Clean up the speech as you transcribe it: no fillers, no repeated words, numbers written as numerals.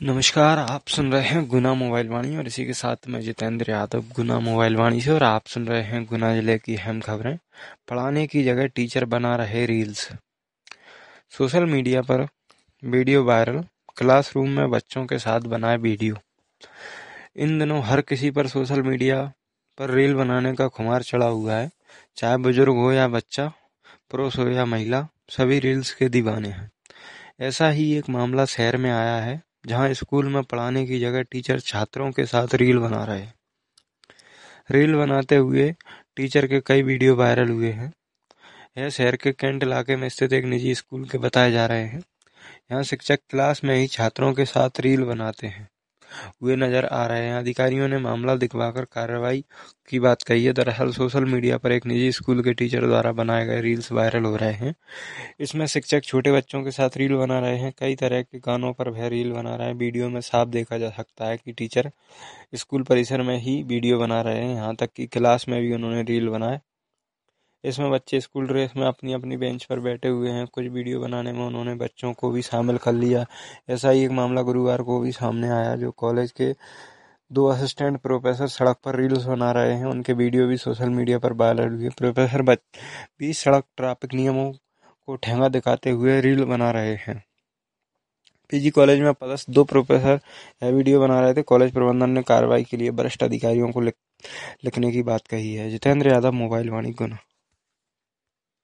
नमस्कार, आप सुन रहे हैं गुना मोबाइल वाणी और इसी के साथ मैं जितेंद्र यादव गुना मोबाइल वाणी से। और आप सुन रहे हैं गुना जिले की अहम खबरें। पढ़ाने की जगह टीचर बना रहे रील्स। सोशल मीडिया पर वीडियो वायरल, क्लासरूम में बच्चों के साथ बनाए वीडियो। इन दिनों हर किसी पर सोशल मीडिया पर रील बनाने का खुमार चढ़ा हुआ है। चाहे बुजुर्ग हो या बच्चा, पुरुष हो या महिला, सभी रील्स के दीवाने हैं। ऐसा ही एक मामला शहर में आया है, जहां स्कूल में पढ़ाने की जगह टीचर छात्रों के साथ रील बना रहे हैं। रील बनाते हुए टीचर के कई वीडियो वायरल हुए हैं। यह शहर के कैंट इलाके में स्थित एक निजी स्कूल के बताए जा रहे हैं। यहाँ शिक्षक क्लास में ही छात्रों के साथ रील बनाते हैं हुए नजर आ रहे हैं। अधिकारियों ने मामला दिखवाकर कार्रवाई की बात कही है। दरअसल सोशल मीडिया पर एक निजी स्कूल के टीचर द्वारा बनाए गए रील्स वायरल हो रहे हैं। इसमें शिक्षक छोटे बच्चों के साथ रील बना रहे हैं। कई तरह के गानों पर वह रील बना रहे हैं। वीडियो में साफ देखा जा सकता है कि टीचर स्कूल परिसर में ही वीडियो बना रहे हैं। यहाँ तक कि क्लास में भी उन्होंने रील बनाए। इसमें बच्चे स्कूल ड्रेस में अपनी अपनी बेंच पर बैठे हुए हैं। कुछ वीडियो बनाने में उन्होंने बच्चों को भी शामिल कर लिया। ऐसा ही एक मामला गुरुवार को भी सामने आया, जो कॉलेज के दो असिस्टेंट प्रोफेसर सड़क पर रील्स बना रहे हैं। उनके वीडियो भी सोशल मीडिया पर वायरल हुए। प्रोफेसर भी सड़क ट्रैफिक नियमों को ठेंगा दिखाते हुए रील बना रहे हैं। पीजी कॉलेज में पदस्थ दो प्रोफेसर यह वीडियो बना रहे थे। कॉलेज प्रबंधन ने कार्रवाई के लिए वरिष्ठ अधिकारियों को लिखने की बात कही है। जितेंद्र यादव, मोबाइल वाणी, गुना।